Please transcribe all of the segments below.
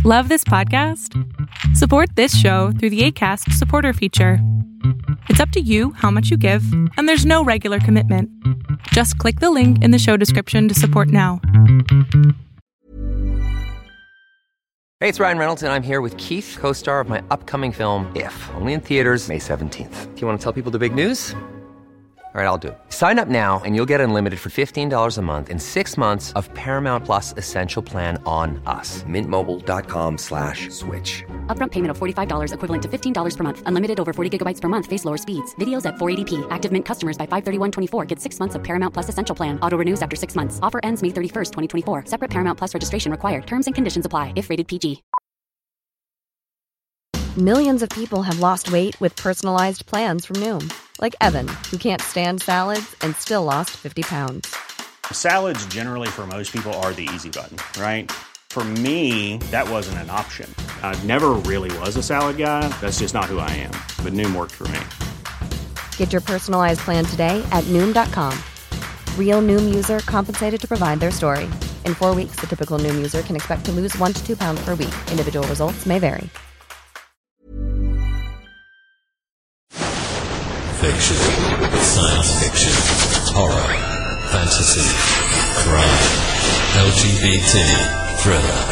Love this podcast? Support this show through the Acast supporter feature. It's up to you how much you give, and there's no regular commitment. Just click the link in the show description to support now. Hey, it's Ryan Reynolds, and I'm here with Keith, co-star of my upcoming film, If, only in theaters May 17th. Do you want to tell people the big news? All right, I'll do it. Sign up now and you'll get unlimited for $15 a month and 6 months of Paramount Plus Essential Plan on us. MintMobile.com/switch. Upfront payment of $45 equivalent to $15 per month. Unlimited over 40 gigabytes per month. Face lower speeds. Videos at 480p. Active Mint customers by 531.24 get 6 months of Paramount Plus Essential Plan. Auto renews after 6 months. Offer ends May 31st, 2024. Separate Paramount Plus registration required. Terms and conditions apply if rated PG. Millions of people have lost weight with personalized plans from Noom. Like Evan, who can't stand salads and still lost 50 pounds. Salads generally for most people are the easy button, right? For me, that wasn't an option. I never really was a salad guy. That's just not who I am. But Noom worked for me. Get your personalized plan today at Noom.com. Real Noom user compensated to provide their story. In 4 weeks, the typical Noom user can expect to lose 1 to 2 pounds per week. Individual results may vary. Fiction, science fiction, horror, fantasy, crime, LGBT, thriller.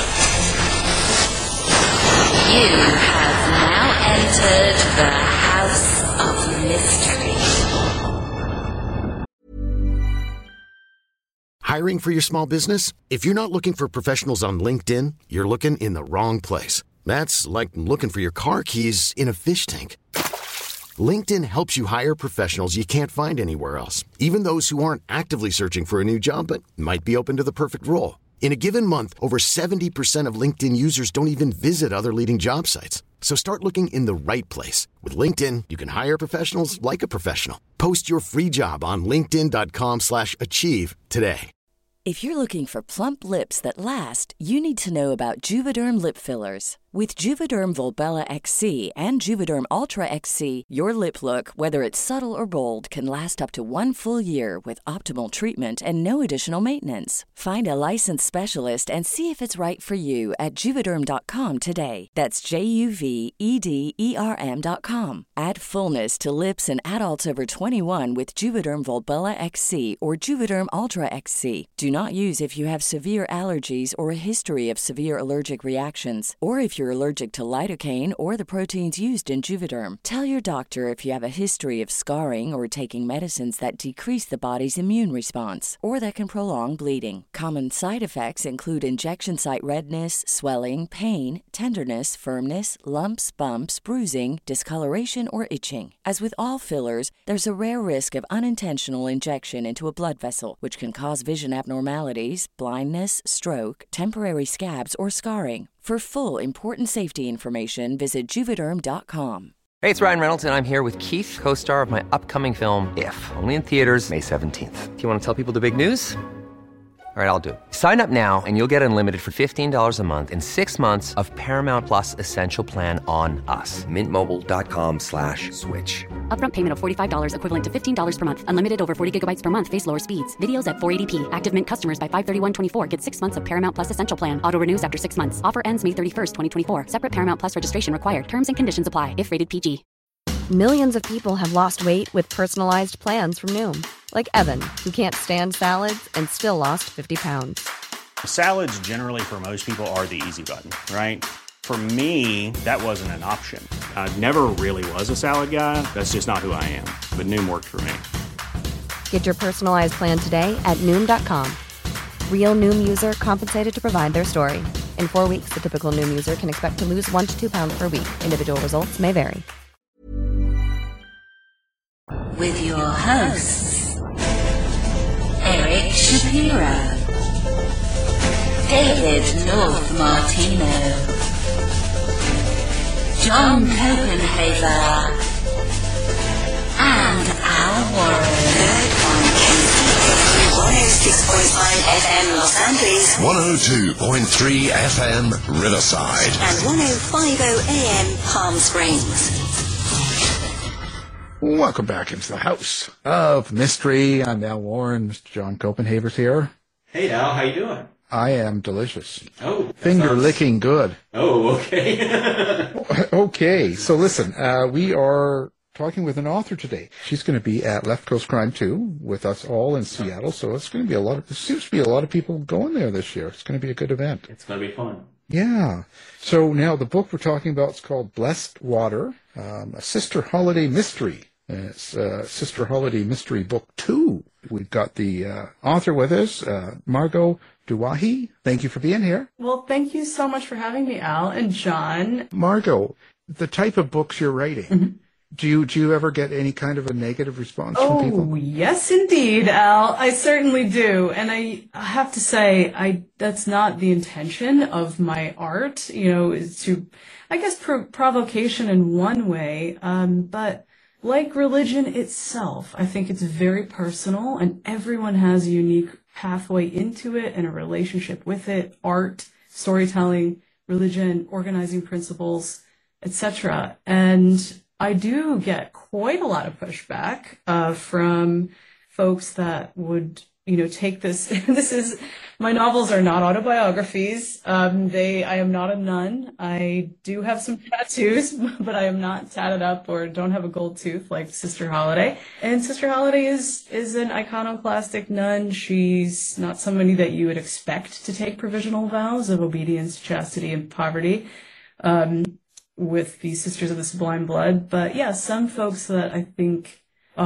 You have now entered the House of Mystery. Hiring for your small business? If you're not looking for professionals on LinkedIn, you're looking in the wrong place. That's like looking for your car keys in a fish tank. LinkedIn helps you hire professionals you can't find anywhere else, even those who aren't actively searching for a new job but might be open to the perfect role. In a given month, over 70% of LinkedIn users don't even visit other leading job sites. So start looking in the right place. With LinkedIn, you can hire professionals like a professional. Post your free job on linkedin.com/achieve today. If you're looking for plump lips that last, you need to know about Juvederm lip fillers. With Juvederm Volbella XC and Juvederm Ultra XC, your lip look, whether it's subtle or bold, can last up to 1 full year with optimal treatment and no additional maintenance. Find a licensed specialist and see if it's right for you at Juvederm.com today. That's JUVEDERM.com. Add fullness to lips in adults over 21 with Juvederm Volbella XC or Juvederm Ultra XC. Do not use if you have severe allergies or a history of severe allergic reactions, or if you're allergic to lidocaine or the proteins used in Juvederm. Tell your doctor if you have a history of scarring or taking medicines that decrease the body's immune response or that can prolong bleeding. Common side effects include injection site redness, swelling, pain, tenderness, firmness, lumps, bumps, bruising, discoloration, or itching. As with all fillers, there's a rare risk of unintentional injection into a blood vessel, which can cause vision abnormalities, blindness, stroke, temporary scabs, or scarring. For full, important safety information, visit Juvederm.com. Hey, it's Ryan Reynolds, and I'm here with Keith, co-star of my upcoming film, If, only in theaters May 17th. Do you want to tell people the big news? All right, I'll do it. Sign up now and you'll get unlimited for $15 a month and 6 months of Paramount Plus Essential Plan on us. MintMobile.com/switch. Upfront payment of $45 equivalent to $15 per month. Unlimited over 40 gigabytes per month. Face lower speeds. Videos at 480p. Active Mint customers by 531.24 get 6 months of Paramount Plus Essential Plan. Auto renews after 6 months. Offer ends May 31st, 2024. Separate Paramount Plus registration required. Terms and conditions apply if rated PG. Millions of people have lost weight with personalized plans from Noom. Like Evan, who can't stand salads and still lost 50 pounds. Salads generally for most people are the easy button, right? For me, that wasn't an option. I never really was a salad guy. That's just not who I am. But Noom worked for me. Get your personalized plan today at Noom.com. Real Noom user compensated to provide their story. In 4 weeks, the typical Noom user can expect to lose 1 to 2 pounds per week. Individual results may vary. With your hosts, Eric Shapiro, David North Martino, John Copenhaver, and Al Warren. On KCSU 106.9 FM Los Angeles, 102.3 FM Riverside, and 105.0 AM Palm Springs. Welcome back into the House of Mystery. I'm Al Warren. Mr. John Copenhaver's here. Hey, Al. How you doing? I am delicious. Oh, finger licking good. Oh, okay. Okay, so listen, we are talking with an author today. She's going to be at Left Coast Crime 2 with us all in Seattle, so it's going to be there seems to be a lot of people going there this year. It's going to be a good event. It's going to be fun. Yeah. So now the book we're talking about is called Blessed Water, a Sister Holiday Mystery. And it's Sister Holiday Mystery Book 2. We've got the author with us, Margot Duwahi. Thank you for being here. Well, thank you so much for having me, Al and John. Margot, the type of books you're writing, do you ever get any kind of a negative response from people? Oh, yes, indeed, Al. I certainly do. And I have to say, that's not the intention of my art, is to, I guess, provocation in one way. But like religion itself, I think it's very personal and everyone has a unique pathway into it and a relationship with it, art, storytelling, religion, organizing principles, etc. And I do get quite a lot of pushback from folks that would, take this. My novels are not autobiographies. I am not a nun. I do have some tattoos, but I am not tatted up or don't have a gold tooth like Sister Holiday. And Sister Holiday is an iconoclastic nun. She's not somebody that you would expect to take provisional vows of obedience, chastity, and poverty. With the Sisters of the Sublime Blood. But yeah, some folks that I think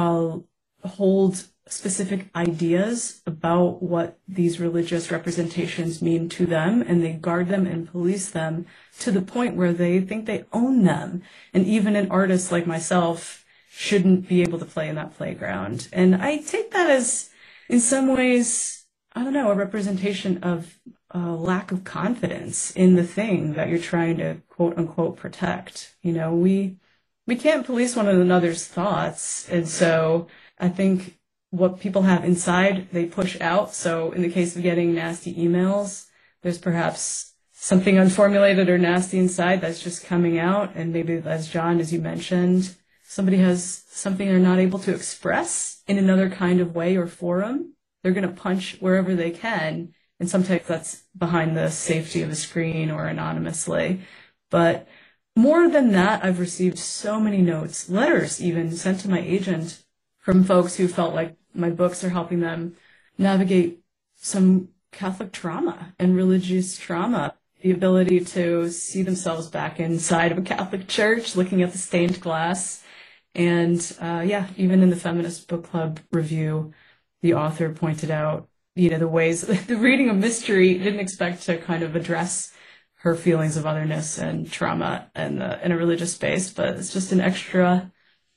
hold specific ideas about what these religious representations mean to them, and they guard them and police them to the point where they think they own them. And even an artist like myself shouldn't be able to play in that playground. And I take that as, in some ways, I don't know, a representation of a lack of confidence in the thing that you're trying to quote unquote protect. We can't police one another's thoughts. And so I think what people have inside, they push out. So in the case of getting nasty emails, there's perhaps something unformulated or nasty inside that's just coming out. And maybe, as John, as you mentioned, somebody has something they're not able to express in another kind of way or forum. They're going to punch wherever they can. And sometimes that's behind the safety of a screen or anonymously. But more than that, I've received so many notes, letters even, sent to my agent from folks who felt like my books are helping them navigate some Catholic trauma and religious trauma. The ability to see themselves back inside of a Catholic church, looking at the stained glass. And even in the Feminist Book Club review, the author pointed out, the ways the reading of mystery didn't expect to kind of address her feelings of otherness and trauma in a religious space, but it's just an extra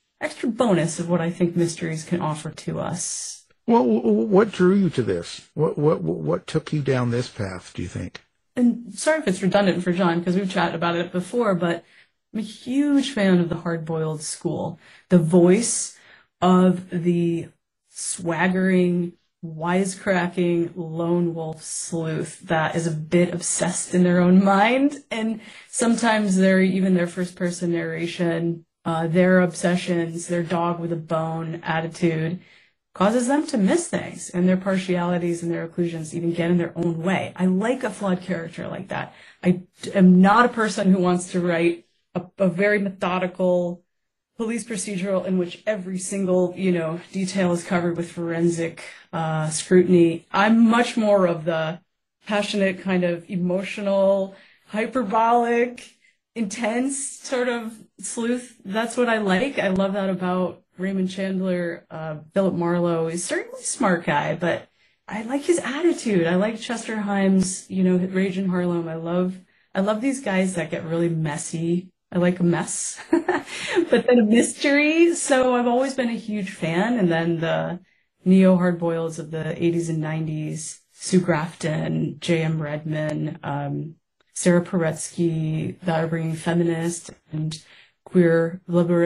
bonus of what I think mysteries can offer to us. Well, what drew you to this? What took you down this path, do you think? And sorry if it's redundant for John, because we've chatted about it before, but I'm a huge fan of the hard-boiled school. The voice of the swaggering, wisecracking lone wolf sleuth that is a bit obsessed in their own mind, and sometimes their first-person narration, their obsessions, their dog with a bone attitude causes them to miss things, and their partialities and their occlusions even get in their own way. I like a flawed character like that. I am not a person who wants to write a very methodical police procedural in which every single, detail is covered with forensic scrutiny. I'm much more of the passionate, kind of emotional, hyperbolic, intense sort of sleuth. That's what I like. I love that about Raymond Chandler. Philip Marlowe is certainly a smart guy, but I like his attitude. I like Chester Himes, Rage in Harlem. I love these guys that get really messy. I like a mess, but then a mystery. So I've always been a huge fan. And then the neo hardboileds of the 80s and 90s, Sue Grafton, J.M. Redman, Sarah Paretsky, that are bringing feminist and queer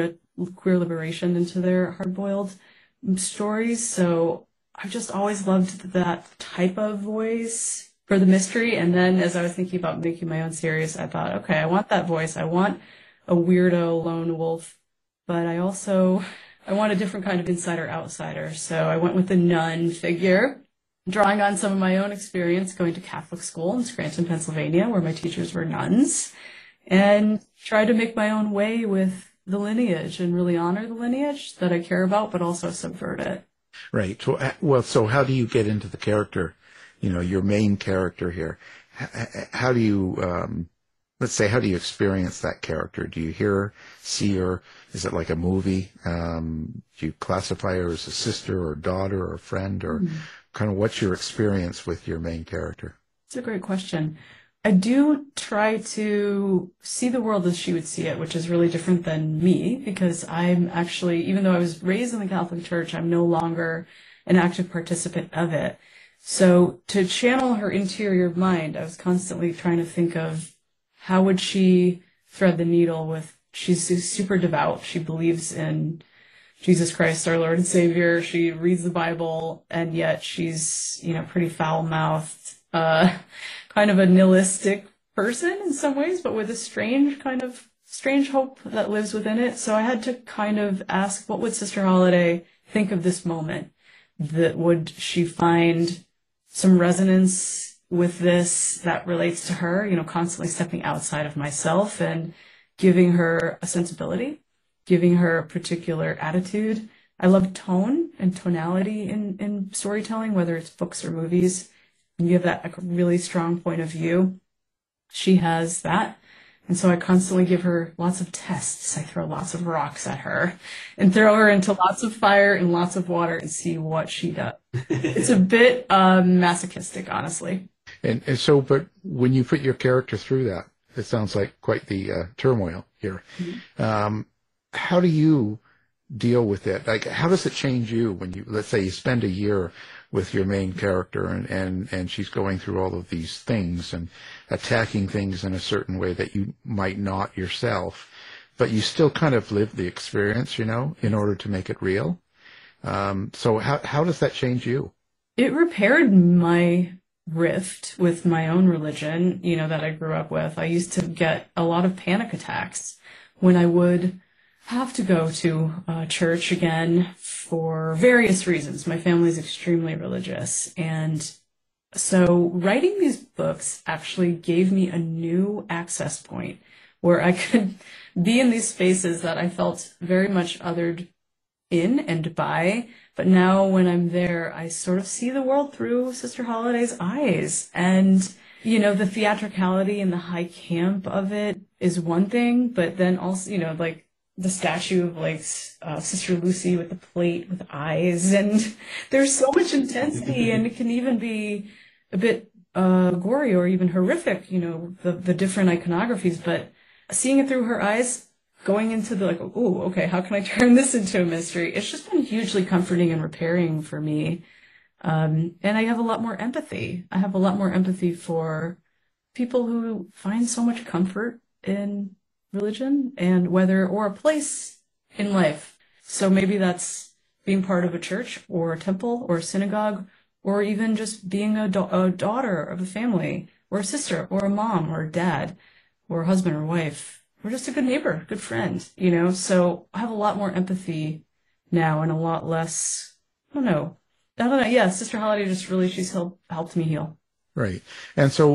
liberation into their hardboiled stories. So I've just always loved that type of voice for the mystery. And then as I was thinking about making my own series, I thought, okay, I want that voice. I want a weirdo lone wolf, but I want a different kind of insider outsider. So I went with the nun figure. drawing on some of my own experience going to Catholic school in Scranton, Pennsylvania, where my teachers were nuns, and try to make my own way with the lineage and really honor the lineage that I care about, but also subvert it. Right. Well, so how do you get into the character, your main character here? How do you, let's say, how do you experience that character? Do you hear her, see her? Is it like a movie? Do you classify her as a sister or daughter or friend, or kind of what's your experience with your main character? It's a great question. I do try to see the world as she would see it, which is really different than me, because I'm actually, even though I was raised in the Catholic Church, I'm no longer an active participant of it. So to channel her interior mind, I was constantly trying to think of how would she thread the needle with, she's super devout. She believes in Jesus Christ, our Lord and Savior. She reads the Bible, and yet she's, pretty foul-mouthed, kind of a nihilistic person in some ways, but with a strange hope that lives within it. So I had to kind of ask, what would Sister Holiday think of this moment? That would she find some resonance with this that relates to her, constantly stepping outside of myself and giving her a sensibility, giving her a particular attitude. I love tone and tonality in storytelling, whether it's books or movies. And you have that really strong point of view. She has that. And so I constantly give her lots of tests. I throw lots of rocks at her and throw her into lots of fire and lots of water and see what she does. It's a bit masochistic, honestly. And so, but when you put your character through that, it sounds like quite the turmoil here. Mm-hmm. How do you deal with it? Like, how does it change you when you, let's say you spend a year with your main character and she's going through all of these things and attacking things in a certain way that you might not yourself, but you still kind of live the experience, in order to make it real. So how does that change you? It repaired my rift with my own religion, that I grew up with. I used to get a lot of panic attacks when I would have to go to church again for various reasons. My family's extremely religious. And so writing these books actually gave me a new access point where I could be in these spaces that I felt very much othered in and by. But now when I'm there, I sort of see the world through Sister Holiday's eyes. And, the theatricality and the high camp of it is one thing, but then also, like, the statue of Sister Lucy with the plate with eyes, and there's so much intensity, and it can even be a bit gory or even horrific, the different iconographies, but seeing it through her eyes, going into the okay, how can I turn this into a mystery? It's just been hugely comforting and repairing for me. And I have a lot more empathy. I have a lot more empathy for people who find so much comfort in religion and or a place in life. So maybe that's being part of a church or a temple or a synagogue, or even just being a daughter of a family, or a sister or a mom or a dad or a husband or wife, or just a good neighbor, good friend, So I have a lot more empathy now and a lot less, I don't know. Yeah, Sister Holiday she's helped me heal. Right. And so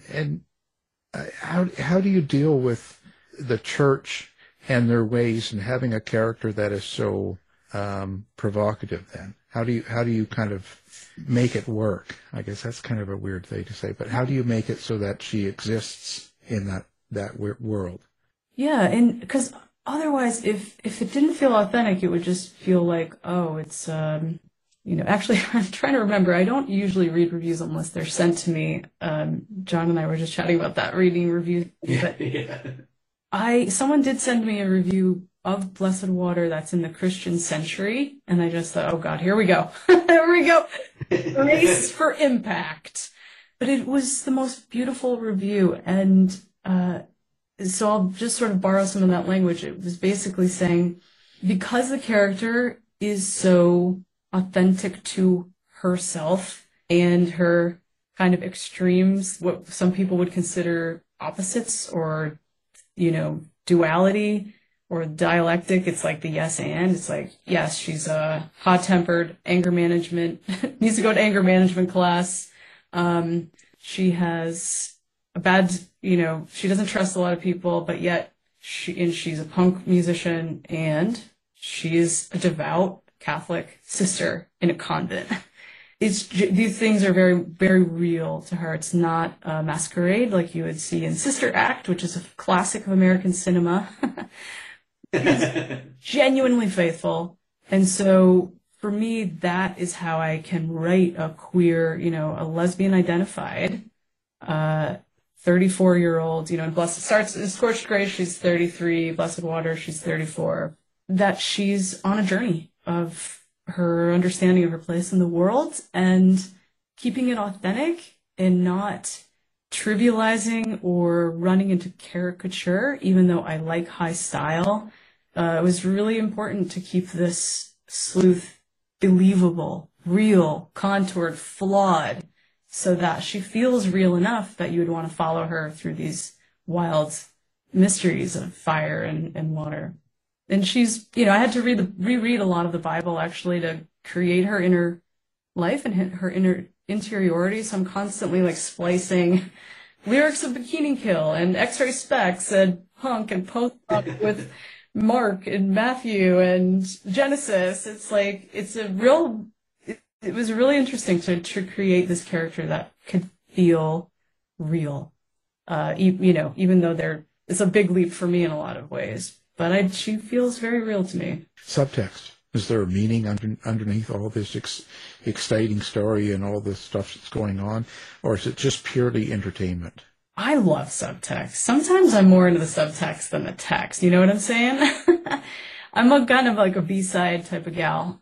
how do you deal with the church and their ways and having a character that is so provocative then? How do you kind of make it work? I guess that's kind of a weird thing to say, but how do you make it so that she exists in that world? Yeah, and because otherwise, if it didn't feel authentic, it would just feel like, oh, it's, actually, I'm trying to remember, I don't usually read reviews unless they're sent to me. John and I were just chatting about that, reading reviews. But yeah. Someone did send me a review of Blessed Water that's in the Christian Century, and I just thought, oh God, here we go. Here we go. Race for impact. But it was the most beautiful review, and so I'll just sort of borrow some of that language. It was basically saying, because the character is so authentic to herself and her kind of extremes, what some people would consider opposites or, duality, or dialectic. It's like the yes and. It's like, yes, she's hot-tempered, anger management, needs to go to anger management class. She has a bad, she doesn't trust a lot of people, but yet she's a punk musician, and she's a devout Catholic sister in a convent. These things are very, very real to her. It's not a masquerade like you would see in Sister Act, which is a classic of American cinema. It's genuinely faithful. And so for me, that is how I can write a queer, a lesbian identified, 34-year-old, and Blessed starts in Scorched Grace, she's 33, Blessed Water, she's 34, that she's on a journey of her understanding of her place in the world and keeping it authentic and not trivializing or running into caricature, even though I like high style. It was really important to keep this sleuth believable, real, contoured, flawed, so that she feels real enough that you would want to follow her through these wild mysteries of fire and water. And she's, I had to reread a lot of the Bible actually to create her inner life and her inner interiority. So I'm constantly like splicing lyrics of Bikini Kill and X-Ray Specs and punk and post-punk with Mark and Matthew and Genesis. It's like, it was really interesting to create this character that could feel real. Even though it's a big leap for me in a lot of ways. But she feels very real to me. Subtext. Is there a meaning underneath all this exciting story and all this stuff that's going on? Or is it just purely entertainment? I love subtext. Sometimes I'm more into the subtext than the text. You know what I'm saying? I'm a kind of like a B-side type of gal.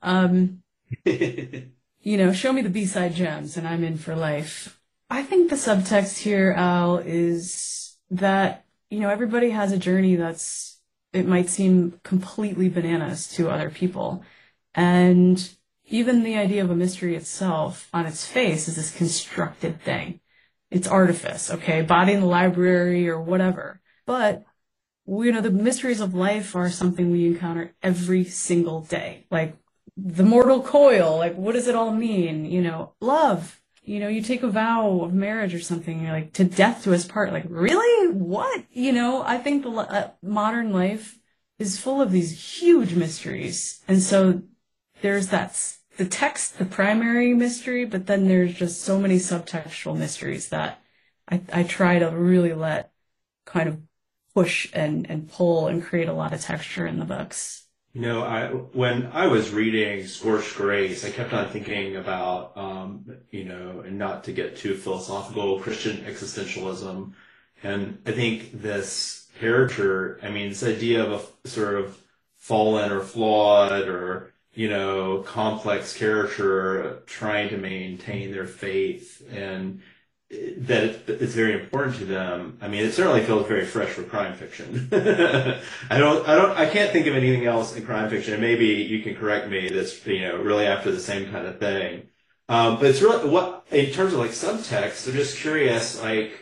Show me the B-side gems and I'm in for life. I think the subtext here, Al, is that, everybody has a journey it might seem completely bananas to other people. And even the idea of a mystery itself on its face is this constructed thing. It's artifice, okay? Body in the library or whatever. But, the mysteries of life are something we encounter every single day. Like the mortal coil, like what does it all mean? Love. You take a vow of marriage or something, you're like, to death do us part. Like, really? What? I think the modern life is full of these huge mysteries. And so there's the text, the primary mystery, but then there's just so many subtextual mysteries that I try to really let kind of push and pull and create a lot of texture in the books. When I was reading Scorched Grace, I kept on thinking about, and not to get too philosophical, Christian existentialism. And I think this character, this idea of a sort of fallen or flawed or, complex character trying to maintain their faith and that it's very important to them. It certainly feels very fresh for crime fiction. I can't think of anything else in crime fiction, and maybe you can correct me, that's, really after the same kind of thing. But it's really, in terms of like subtext, I'm just curious,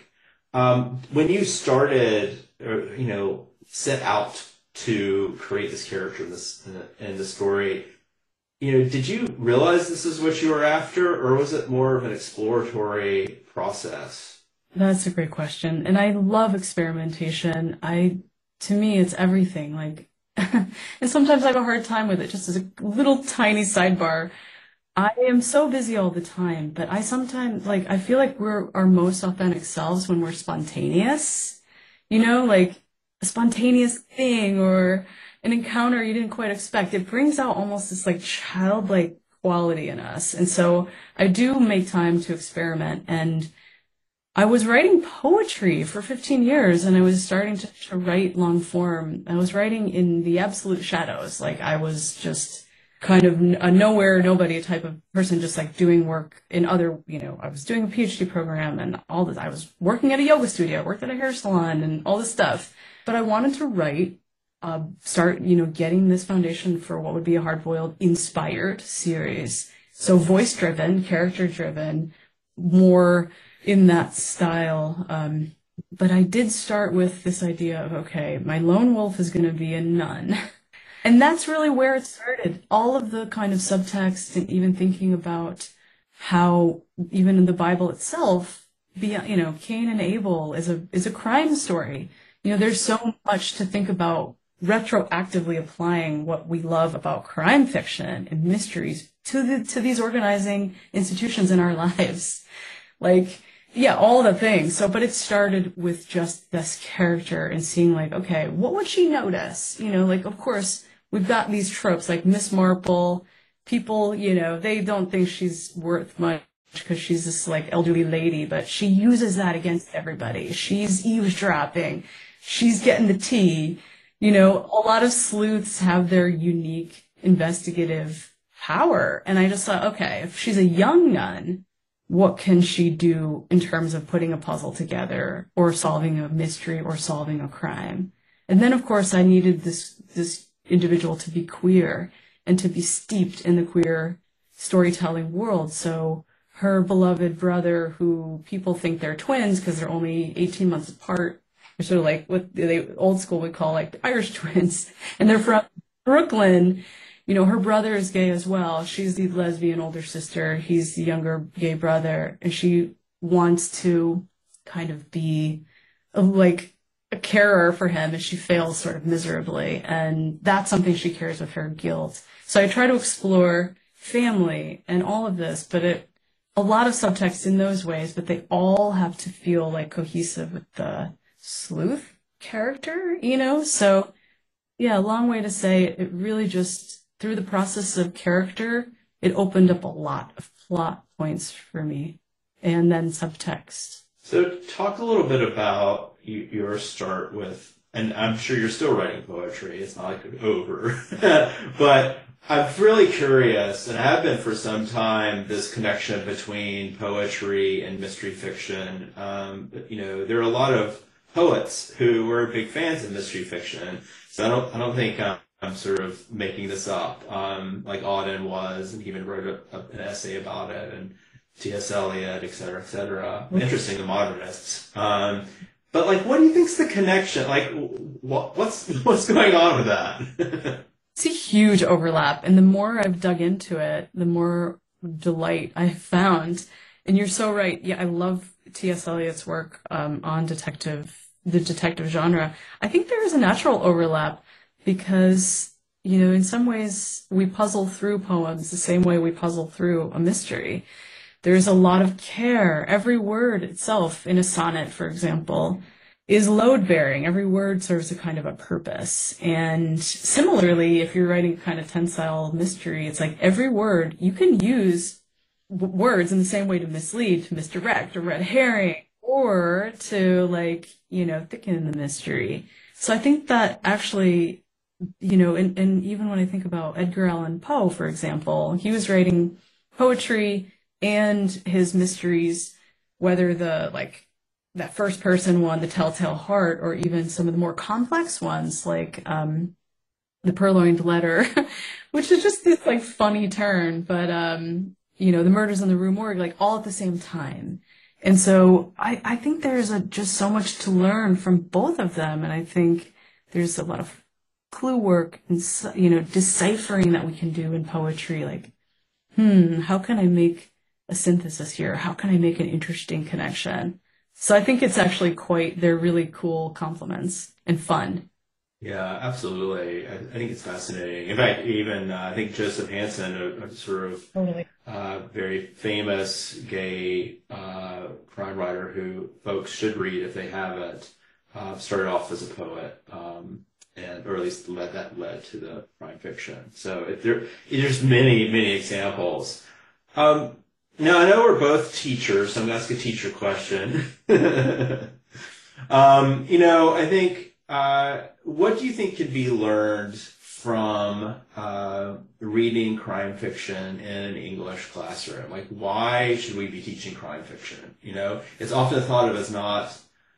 when you started, or, set out to create this character in the story, did you realize this is what you were after, or was it more of an exploratory process? That's a great question. And I love experimentation. To me, it's everything. Like, and sometimes I have a hard time with it, just as a little tiny sidebar. I am so busy all the time, but I sometimes, I feel like we're our most authentic selves when we're spontaneous. Like a spontaneous thing or an encounter you didn't quite expect. It brings out almost this childlike quality in us. And so I do make time to experiment. And I was writing poetry for 15 years and I was starting to write long form. I was writing in the absolute shadows. I was just kind of a nowhere, nobody type of person, just doing work in other, I was doing a PhD program and all this. I was working at a yoga studio, I worked at a hair salon and all this stuff. But I wanted to write, start, getting this foundation for what would be a hard-boiled inspired series. So voice-driven, character-driven, more in that style. But I did start with this idea of, okay, my lone wolf is going to be a nun. And that's really where it started. All of the kind of subtext and even thinking about how even in the Bible itself, Cain and Abel is a crime story. There's so much to think about retroactively applying what we love about crime fiction and mysteries to these organizing institutions in our lives. All the things. But it started with just this character and seeing okay, what would she notice? Of course, we've got these tropes like Miss Marple. People, they don't think she's worth much because she's this elderly lady, but she uses that against everybody. She's eavesdropping. She's getting the tea. A lot of sleuths have their unique investigative power. And I just thought, okay, if she's a young nun, what can she do in terms of putting a puzzle together or solving a mystery or solving a crime? And then, of course, I needed this individual to be queer and to be steeped in the queer storytelling world. So her beloved brother, who people think they're twins because they're only 18 months apart, they're sort of what they old school would call the Irish twins, and they're from Brooklyn. Her brother is gay as well. She's the lesbian older sister. He's the younger gay brother, and she wants to kind of be a carer for him, and she fails sort of miserably. And that's something she carries with her guilt. So I try to explore family and all of this, but a lot of subtext in those ways, but they all have to feel cohesive with the sleuth character, So yeah, a long way to say it really just, through the process of character, it opened up a lot of plot points for me, and then subtext. So talk a little bit about your start with, and I'm sure you're still writing poetry, it's not over, but I'm really curious, and I have been for some time, this connection between poetry and mystery fiction. There are a lot of poets who were big fans of mystery fiction, so I don't think I'm sort of making this up. Auden was, and he even wrote an essay about it, and T.S. Eliot, et cetera, et cetera. Interesting, the modernists. But what do you think's the connection? What's going on with that? It's a huge overlap, and the more I've dug into it, the more delight I've found. And you're so right. Yeah, I love T.S. Eliot's work on the detective genre. I think there is a natural overlap because, in some ways we puzzle through poems the same way we puzzle through a mystery. There's a lot of care. Every word itself in a sonnet, for example, is load-bearing. Every word serves a kind of a purpose. And similarly, if you're writing a kind of tensile mystery, it's every word, you can use words in the same way to mislead, to misdirect, or red herring, or to thicken the mystery. So I think that actually, and even when I think about Edgar Allan Poe, for example, he was writing poetry and his mysteries, whether that first person one, The Telltale Heart, or even some of the more complex ones like The Purloined Letter, which is just this funny turn, but The Murders in the Rue Morgue, all at the same time. And so I think there's just so much to learn from both of them, and I think there's a lot of clue work and deciphering that we can do in poetry. How can I make a synthesis here? How can I make an interesting connection? So I think it's actually they're really cool compliments and fun. Yeah, absolutely. I think it's fascinating. In fact, even I think Joseph Hansen, a sort of totally. Very famous gay crime writer who folks should read if they haven't, started off as a poet, or at least led to the crime fiction. So there's many examples. Now, I know we're both teachers, so I'm going to ask a teacher question. I think, what do you think could be learned from reading crime fiction in an English classroom? Why should we be teaching crime fiction? It's often thought of as not,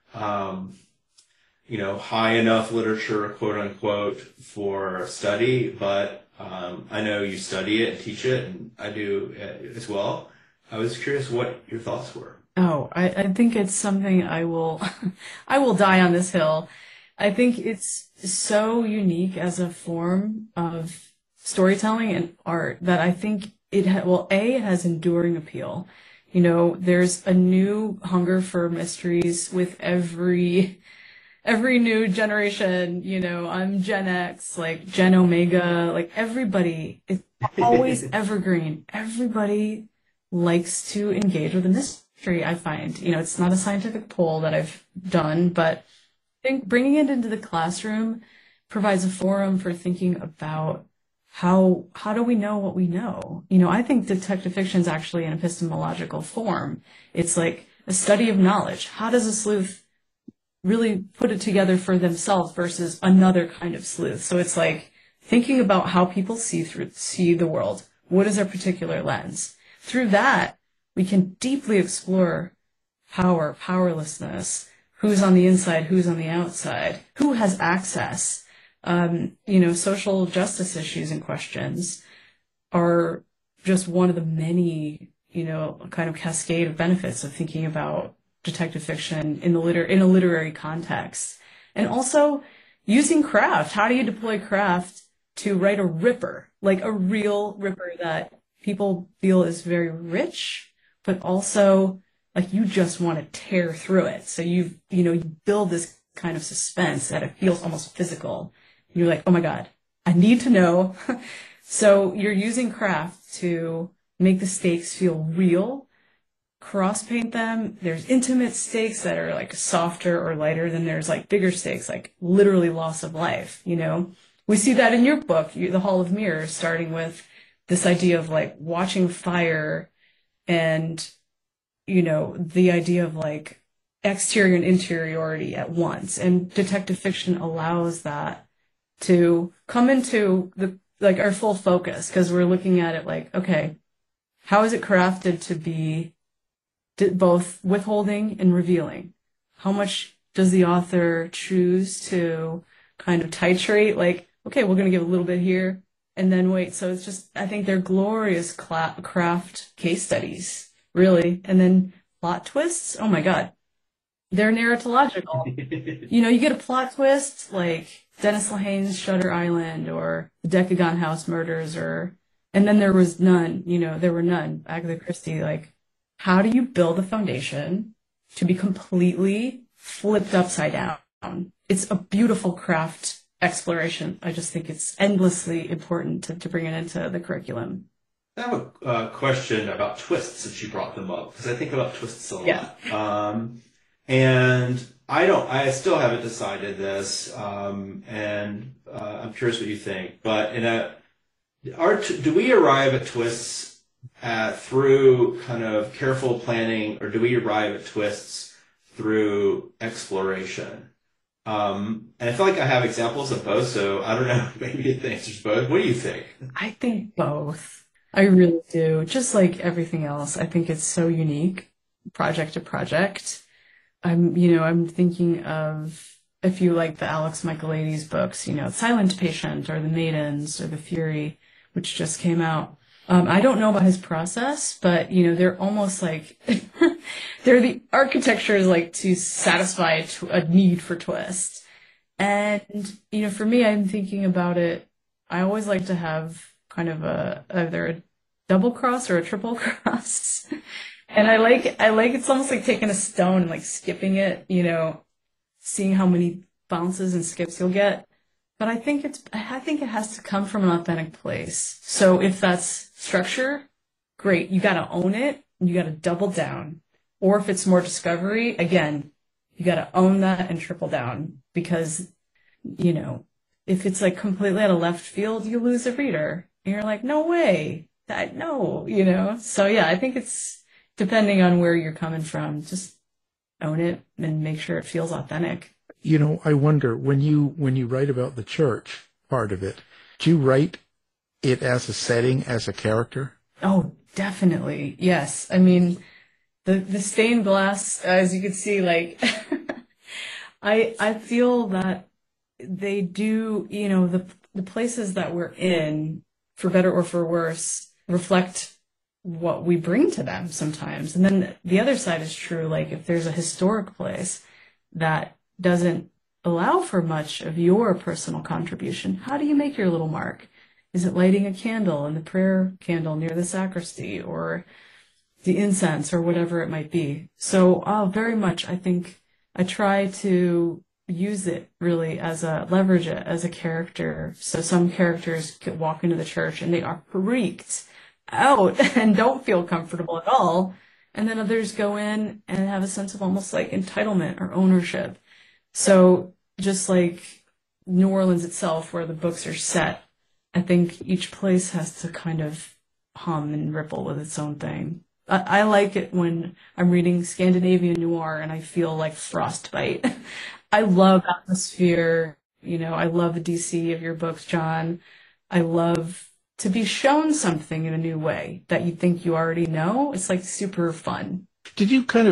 high enough literature, quote unquote, for study, but I know you study it and teach it, and I do as well. I was curious what your thoughts were. Oh, I think it's something I will, I will die on this hill. I think it's so unique as a form of storytelling and art that I think it has enduring appeal. You know, there's a new hunger for mysteries with every new generation. You know, I'm Gen X, like Gen Omega, like everybody is always evergreen. Everybody likes to engage with a mystery, I find. You know, it's not a scientific poll that I've done, but I think bringing it into the classroom provides a forum for thinking about how do we know what we know? You know, I think detective fiction is actually an epistemological form. It's like a study of knowledge. How does a sleuth really put it together for themselves versus another kind of sleuth? So it's like thinking about how people see the world. What is their particular lens? Through that, we can deeply explore power, powerlessness, who's on the inside, who's on the outside, who has access. You know, social justice issues and questions are just one of the many, you know, kind of cascade of benefits of thinking about detective fiction in a literary context. And also using craft. How do you deploy craft to write a ripper, like a real ripper that people feel is very rich, but also like you just want to tear through it. So you build this kind of suspense that it feels almost physical. You're like, oh my God, I need to know. So you're using craft to make the stakes feel real, cross paint them. There's intimate stakes that are like softer or lighter, than there's like bigger stakes, like literally loss of life. You know, we see that in your book, The Hall of Mirrors, starting with this idea of like watching fire and, you know, the idea of like exterior and interiority at once. And detective fiction allows that to come into our full focus, because we're looking at it like, okay, how is it crafted to be both withholding and revealing? How much does the author choose to kind of titrate? Like, okay, we're going to give a little bit here and then wait. So it's just, I think they're glorious craft case studies, really. And then plot twists. Oh my God. They're narratological. You know, you get a plot twist like Dennis Lehane's Shutter Island or the Decagon House Murders, and then there was none, you know, there were none. Agatha Christie, like, how do you build a foundation to be completely flipped upside down? It's a beautiful craft exploration. I just think it's endlessly important to bring it into the curriculum. I have a question about twists since you brought them up, because I think about twists a lot. Yeah. And I still haven't decided this, and I'm curious what you think. But do we arrive at twists through kind of careful planning, or do we arrive at twists through exploration? And I feel like I have examples of both, so I don't know, maybe the answer's both. What do you think? I think both. I really do. Just like everything else, I think it's so unique, project to project. I'm thinking of, if you like the Alex Michaelides books, you know, Silent Patient or The Maidens or The Fury, which just came out. I don't know about his process, but, you know, they're almost like, the architecture is like to satisfy a need for twist. And, you know, for me, I'm thinking about it, I always like to have kind of either a double cross or a triple cross. And I like it's almost like taking a stone and like skipping it, you know, seeing how many bounces and skips you'll get. But I think it has to come from an authentic place. So if that's structure, great. You got to own it. And you got to double down. Or if it's more discovery, again, you got to own that and triple down, because, you know, if it's like completely out of left field, you lose a reader. And you're like, no way. No, you know. So yeah, I think it's, depending on where you're coming from, just own it and make sure it feels authentic. You know, I wonder, when you write about the church part of it, do you write it as a setting, as a character? Oh, definitely. Yes. I mean, the stained glass, as you can see, like, I feel that they do, you know, the places that we're in, for better or for worse, reflect what we bring to them sometimes. And then the other side is true. Like if there's a historic place that doesn't allow for much of your personal contribution, how do you make your little mark? Is it lighting a candle in the prayer candle near the sacristy, or the incense, or whatever it might be? So very much, I think I try to use it really leverage it as a character. So some characters could walk into the church and they are freaked out and don't feel comfortable at all. And then others go in and have a sense of almost like entitlement or ownership. So just like New Orleans itself, where the books are set, I think each place has to kind of hum and ripple with its own thing. I like it when I'm reading Scandinavian noir and I feel like frostbite. I love atmosphere. I love the DC of your books, John. I love to be shown something in a new way that you think you already know. It's like super fun. Do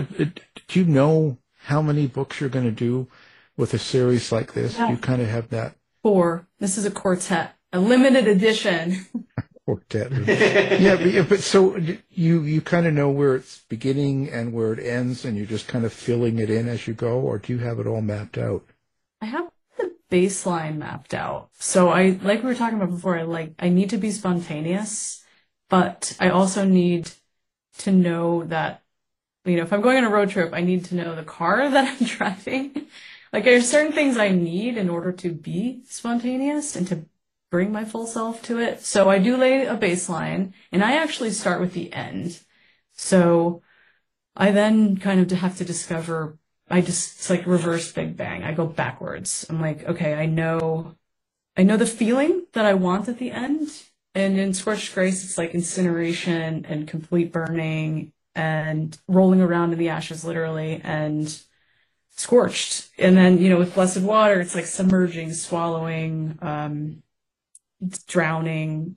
you know how many books you're going to do with a series like this? Yeah. Do you kind of have that? 4. This is a quartet, a limited edition. Quartet. Yeah, but so you kind of know where it's beginning and where it ends, and you're just kind of filling it in as you go, or do you have it all mapped out? I have the baseline mapped out. So like we were talking about before, I need to be spontaneous, but I also need to know that, if I'm going on a road trip, I need to know the car that I'm driving. Like there's certain things I need in order to be spontaneous and to bring my full self to it. So I do lay a baseline, and I actually start with the end. So I then kind of have to discover, it's like reverse Big Bang. I go backwards. I'm like, okay, I know the feeling that I want at the end. And in Scorched Grace, it's like incineration and complete burning and rolling around in the ashes, literally, and scorched. And then, with Blessed Water, it's like submerging, swallowing, drowning,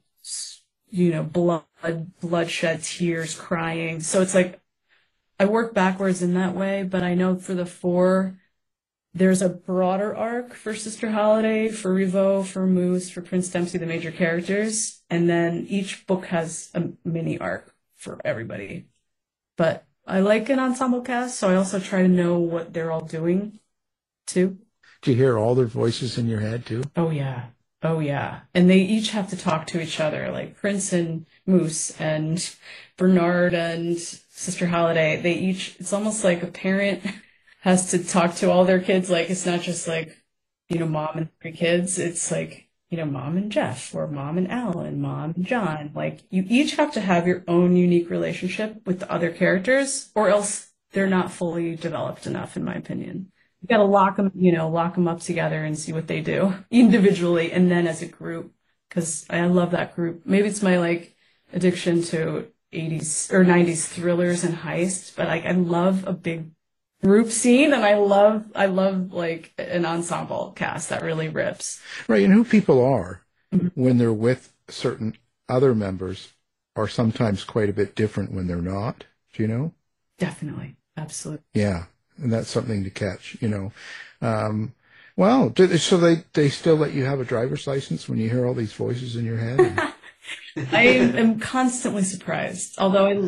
bloodshed, tears, crying. So it's like I work backwards in that way, but I know for the 4, there's a broader arc for Sister Holiday, for Rivaux, for Moose, for Prince Dempsey, the major characters, and then each book has a mini arc for everybody. But I like an ensemble cast, so I also try to know what they're all doing too. Do you hear all their voices in your head too? Oh yeah. And they each have to talk to each other, like Prince and Moose and Bernard and Sister Holiday. It's almost like a parent has to talk to all their kids. Like, it's not just like, mom and 3 kids. It's like, mom and Jeff, or mom and Alan, mom and John. Like, you each have to have your own unique relationship with the other characters, or else they're not fully developed enough, in my opinion. You got to lock them up together and see what they do individually and then as a group, because I love that group. Maybe it's my addiction to 80s or 90s thrillers and heists, but I love a big group scene, and I love like an ensemble cast that really rips. Right, and who people are when they're with certain other members are sometimes quite a bit different when they're not. Do you know? Definitely, absolutely. Yeah. And that's something to catch, Well, so they still let you have a driver's license when you hear all these voices in your head? I am constantly surprised. Although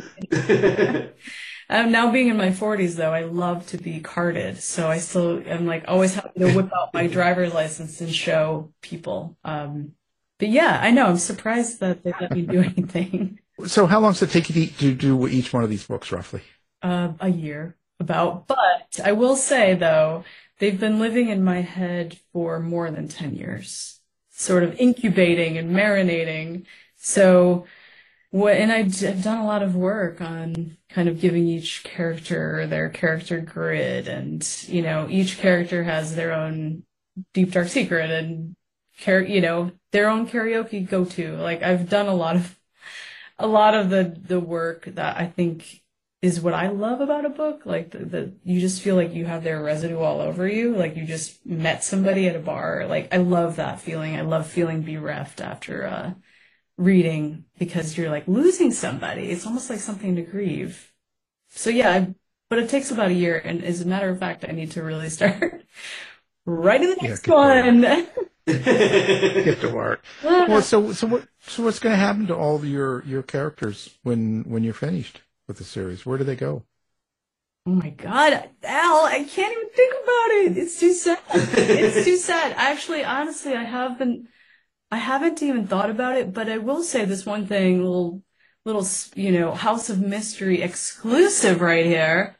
I'm now being in my 40s, though, I love to be carded. So I still am always happy to whip out my driver's license and show people. But yeah, I know. I'm surprised that they let me do anything. So how long does it take you to do each one of these books, roughly? A year. But I will say, though, they've been living in my head for more than 10 years, sort of incubating and marinating. So, and I've done a lot of work on kind of giving each character their character grid, and, each character has their own deep, dark secret and, their own karaoke go-to. I've done a lot of the work that I think is what I love about a book. You just feel like you have their residue all over you. Like you just met somebody at a bar. I love that feeling. I love feeling bereft after reading, because you're losing somebody. It's almost like something to grieve. So yeah, but it takes about a year. And as a matter of fact, I need to really start writing the next one. Get to work. Well, so what's going to happen to all your characters when you're finished with the series? Where do they go? Oh my God, Al, I can't even think about it. It's too sad. It's too sad. Actually, honestly, I haven't even thought about it, but I will say this one thing, little, House of Mystery exclusive right here.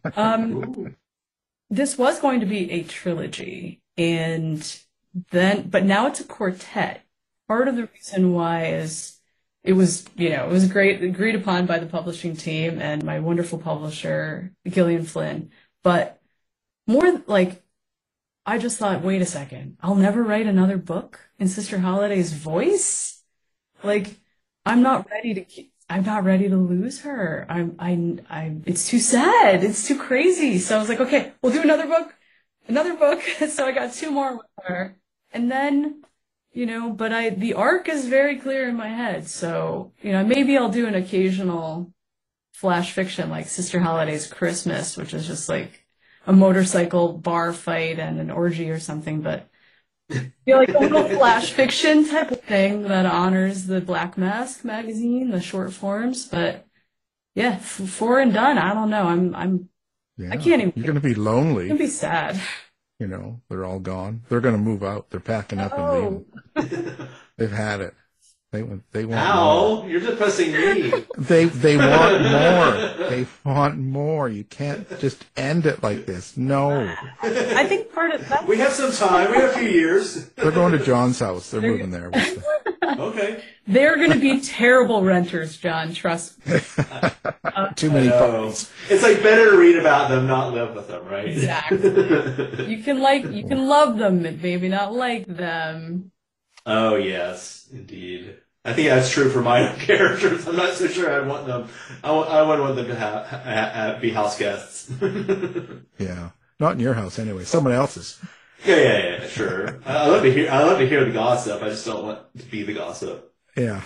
This was going to be a trilogy, but now it's a quartet. Part of the reason why is it was agreed upon by the publishing team and my wonderful publisher, Gillian Flynn. But more like, I just thought, wait a second, I'll never write another book in Sister Holiday's voice. Like, I'm not ready to lose her. It's too sad. It's too crazy. So I was like, okay, we'll do another book. So I got 2 more with her. And then, but the arc is very clear in my head. So, maybe I'll do an occasional flash fiction like Sister Holiday's Christmas, which is just like a motorcycle bar fight and an orgy or something. But like a little flash fiction type of thing that honors the Black Mask magazine, the short forms. But yeah, 4 and done. I don't know. I can't even. You're going to be lonely. It's going to be sad. They're all gone. They're going to move out. They're packing up and leaving. They've had it. They want more. You're depressing me. They want more. They want more. You can't just end it like this. No. I think part of that. We have some time. We have a few years. They're going to John's house. They're moving there. Okay. They're going to be terrible renters, John. Trust me. Too many puppies. It's like better to read about them, not live with them, right? Exactly. You can love them, but maybe not like them. Oh yes, indeed. I think that's true for my own characters. I'm not so sure I'd want them. I wouldn't want them to be house guests. Yeah, not in your house anyway. Someone else's. Yeah, sure. I love to hear the gossip. I just don't want to be the gossip. Yeah.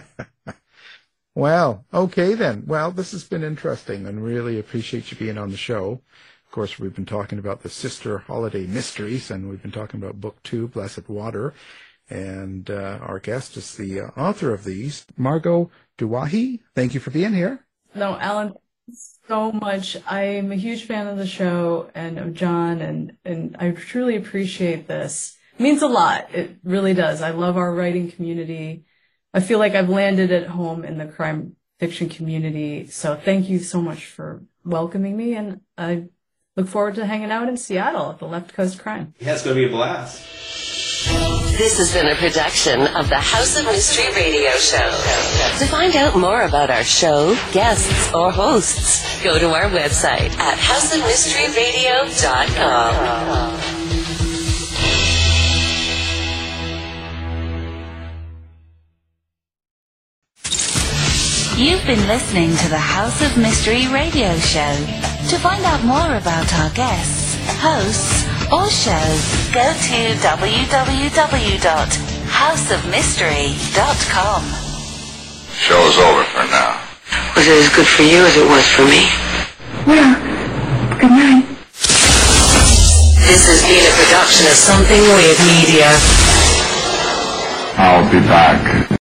Well, okay then. Well, this has been interesting and really appreciate you being on the show. Of course, we've been talking about the Sister Holiday Mysteries, and we've been talking about Book 2, Blessed Water. And our guest is the author of these, Margot Duwahi. Thank you for being here. No, Alan, so much. I'm a huge fan of the show and of John, and I truly appreciate this. It means a lot. It really does. I love our writing community. I feel like I've landed at home in the crime fiction community. So thank you so much for welcoming me, and I look forward to hanging out in Seattle at the Left Coast Crime. Yeah, it's going to be a blast. This has been a production of the House of Mystery Radio Show. To find out more about our show, guests, or hosts, go to our website at houseofmysteryradio.com. You've been listening to the House of Mystery Radio Show. To find out more about our guests, hosts, or shows, go to www.houseofmystery.com. Show's over for now. Was it as good for you as it was for me? Well, good night. This has been a production of Something Weird Media. I'll be back.